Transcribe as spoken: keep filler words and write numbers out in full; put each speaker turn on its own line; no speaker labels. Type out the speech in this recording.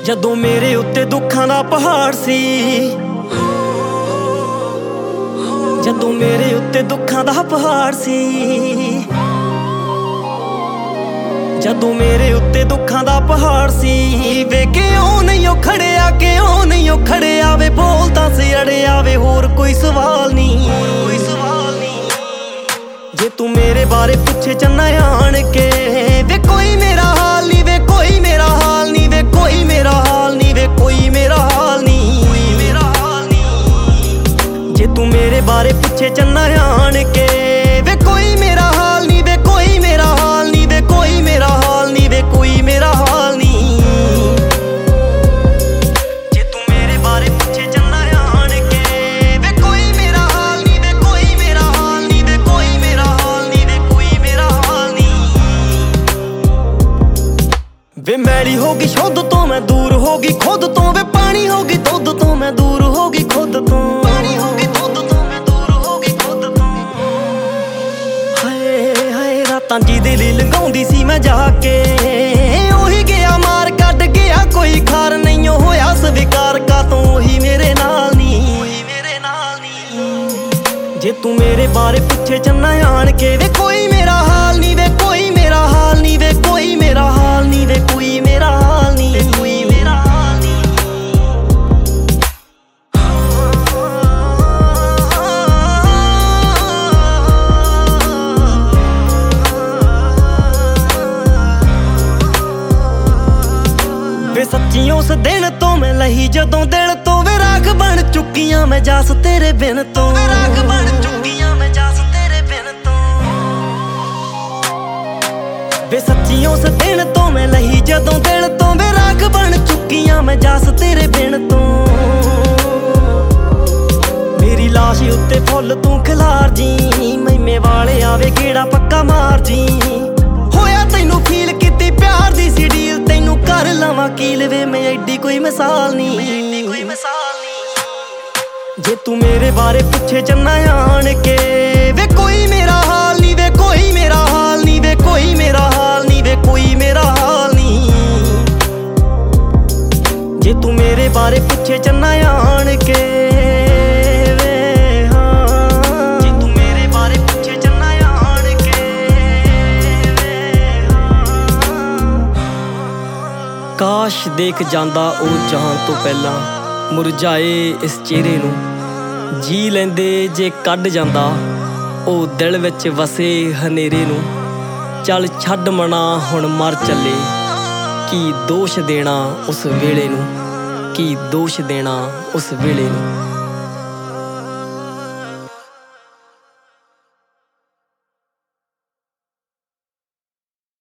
ਜਦੋਂ ਮੇਰੇ ਉੱਤੇ ਦੁੱਖਾਂ ਦਾ ਪਹਾੜ ਸੀ, ਜਦੋਂ ਮੇਰੇ ਉੱਤੇ ਦੁੱਖਾਂ ਦਾ ਪਹਾੜ ਸੀ, ਜਦੋਂ ਮੇਰੇ ਉੱਤੇ ਦੁੱਖਾਂ ਦਾ ਪਹਾੜ ਸੀ। ਵੇ ਕਿਉਂ ਨਹੀਂ ਉਹ ਖੜਿਆ, ਕਿਉਂ ਨਹੀਂ ਉਹ ਖੜਿਆ, ਵੇ ਬੋਲਦਾ ਸੀ ਅੜਿਆ, ਵੇ ਹੋਰ ਕੋਈ ਸਵਾਲ ਨਹੀਂ, ਕੋਈ ਸਵਾਲ ਨਹੀਂ। ਜੇ ਤੂੰ ਮੇਰੇ ਬਾਰੇ ਪੁੱਛੇ ਚੰਨਾ ਆਣ ਕੇ, ਵੇ ਕੋਈ ਮੇਰਾ ਹਾਲ ਨਹੀਂ, ਵੇ ਕੋਈ ਮੇਰਾ ਹਾਲ ਨਹੀਂ, ਵੇ ਕੋਈ ਮੇਰਾ ਹਾਲ ਨਹੀਂ, ਵੇ ਕੋਈ ਮੇਰਾ ਹਾਲ ਨਹੀਂ, ਕੋਈ ਮੇਰਾ ਹਾਲ ਨਹੀਂ। ਜੇ ਤੂੰ ਮੇਰੇ ਬਾਰੇ ਪੁੱਛੇ ਚੰਨਾ ਆਣ ਕੇ, ਵੇ ਕੋਈ ਮੇਰਾ ਹਾਲ ਨਹੀਂ, ਵੇ ਕੋਈ ਮੇਰਾ ਹਾਲ ਨਹੀਂ, ਵੇ ਕੋਈ ਮੇਰਾ ਹਾਲ ਨਹੀਂ, ਵੇ ਕੋਈ ਮੇਰਾ ਹਾਲ ਨਹੀਂ। ਜੇ ਤੂੰ ਮੇਰੇ ਬਾਰੇ ਪੁੱਛੇ ਚੰਨਾ ਆਣ ਕੇ, ਵੇ ਕੋਈ ਮੇਰਾ ਹਾਲ ਨਹੀਂ, ਵੇ ਕੋਈ ਮੇਰਾ ਹਾਲ ਨਹੀਂ, ਵੇ ਕੋਈ ਮੇਰਾ ਹਾਲ ਨਹੀਂ, ਵੇ ਕੋਈ ਮੇਰਾ ਹਾਲ ਨਹੀਂ। ਵੇ ਮੈਲੀ ਹੋ ਗਈ ਸ਼ੁੱਧ ਤੋਂ ਮੈਂ ਦੂਰ ਹੋ ਗਈ ਖੁਦ ਤੋਂ, ਵੇ ਪਾਣੀ ਹੋ ਗਈ ਦੁੱਧ ਤੋਂ ਮੈਂ ਦੂਰ ਹੋ ਗਈ ਖੁਦ ਤੋਂ, ਪਾਣੀ ਹੋ ਗਈ ਦੁੱਧ ਤੋਂ ਮੈਂ ਦੂਰ ਹੋ ਗਈ ਖੁਦ ਤੋਂ। ਹਾਏ ਹਾਏ ਰਾਤਾਂ ਜਿਹਦੇ ਲਈ ਲੰਘਾਉਂਦੀ ਸੀ ਮੈਂ ਜਾ ਕੇ, ਉਹੀ ਗਿਆ ਮਾਰ ਕੱਢ ਗਿਆ ਕੋਈ ਖਾਰ ਨਹੀਂ ਹੋਇਆ ਸਵੀਕਾਰ ਕਾ ਤੋਂ, ਉਹੀ ਮੇਰੇ ਨਾਲ ਨਹੀਂ, ਉਹੀ ਮੇਰੇ ਨਾਲ ਨਹੀਂ। ਜੇ ਤੂੰ ਮੇਰੇ ਬਾਰੇ ਪੁੱਛੇ ਚੰਨਾ ਆਣ ਕੇ, ਵੇ ਕੋਈ ਮੇਰਾ ਹਾਲ ਨਹੀਂ, ਵੇ ਕੋਈ ਮੇਰਾ ਹਾਲ ਨਹੀਂ, ਵੇ ਕੋਈ ਮੇਰਾ ਹਾਲ ਨਹੀਂ, ਵੇ ਕੋਈ ਮੇਰਾ ਹਾਲ ਨਹੀਂ, ਵੇ ਕੋਈ ਮੇਰਾ ਹਾਲ ਨਹੀਂ। ਵੇ ਸੱਚੀ ਉਸ ਦਿਨ ਤੋਂ ਮੈਂ ਲਹੀ ਜਦੋਂ ਦਿਲ ਤੋਂ, ਵੇ ਰਾਖ ਬਣ ਚੁੱਕੀਆਂ ਮੈਂ ਜਾਸ ਤੇਰੇ ਬਿਨ ਤੋਂ, ਵੇ ਰਾਖ ਬਣ ਚੁੱਕੀਆਂ ਮੈਂ ਜਾਸ ਤੇਰੇ ਬਿਨ ਤੋਂ। ਵੇ ਸੱਚੀ ਉਸ ਦਿਨ ਤੋਂ ਮੈਂ ਲਹੀ ਜਦੋਂ ਦਿਲ ਤੋਂ, ਵੇ ਰਾਖ ਬਣ ਚੁੱਕੀਆਂ ਮੈਂ ਜਾਸ ਤੇਰੇ ਬਿਨ ਤੋਂ। ਮੇਰੀ ਲਾਸ਼ ਉੱਤੇ ਫੁੱਲ ਤੂੰ ਖਿਲਾਰ ਜੀ, ਮੈਮੇ ਵਾਲੇ ਆਵੇ ਗੇੜਾ ਪੱਕਾ ਮਾਰ ਜੀ। ਹੋਇਆ ਤੈਨੂੰ ਫੀਲ ਕੀਤੀ ਪਿਆਰ ਦੀ ਸੀ ਡੀਲ, ਤੈਨੂੰ ਕਰ ਲਵਾਂ ਕੀਲ, ਵੇ ਮੈਂ ਐਡੀ ਕੋਈ ਮਿਸਾਲ ਨਹੀਂ, ਐਡੀ ਕੋਈ ਮਿਸਾਲ ਨਹੀਂ। ਜੇ ਤੂੰ ਮੇਰੇ ਬਾਰੇ ਪੁੱਛੇ ਚੰਨਾ ਆਣ ਕੇ, ਵੇ ਕੋਈ ਮੇਰਾ ਹਾਲ ਨਹੀਂ, ਵੇ ਕੋਈ ਮੇਰਾ ਹਾਲ ਨਹੀਂ, ਵੇ ਕੋਈ ਮੇਰਾ ਹਾਲ ਨਹੀਂ, ਵੇ ਕੋਈ ਮੇਰਾ ਹਾਲ ਨਹੀਂ। ਜੇ ਤੂੰ ਮੇਰੇ ਬਾਰੇ ਪੁੱਛੇ ਚੰਨਾ ਆਣ ਕੇ, ਵੇ ਹਾਂ, ਜੇ ਤੂੰ ਮੇਰੇ ਬਾਰੇ ਪੁੱਛੇ ਚੰਨਾ ਆਣ ਕੇ, ਵੇ ਹਾਂ। ਕਾਸ਼ ਦੇਖ ਜਾਂਦਾ ਉਹ ਜਾਣ ਤੋਂ ਪਹਿਲਾਂ, ਮੁਰਝਾਏ ਇਸ ਚਿਹਰੇ ਨੂੰ ਜੀ ਲੈਂਦੇ ਜੇ ਕੱਢ ਜਾਂਦਾ ਉਹ ਦਿਲ ਵਿੱਚ ਵਸੇ ਹਨੇਰੇ ਨੂੰ। ਚੱਲ ਛੱਡ ਮਨਾ ਹੁਣ ਮਰ ਚੱਲੇ, ਕੀ ਦੋਸ਼ ਦੇਣਾ ਉਸ ਵੇਲੇ ਨੂੰ, ਕੀ ਦੋਸ਼ ਦੇਣਾ ਉਸ ਵੇਲੇ ਨੂੰ।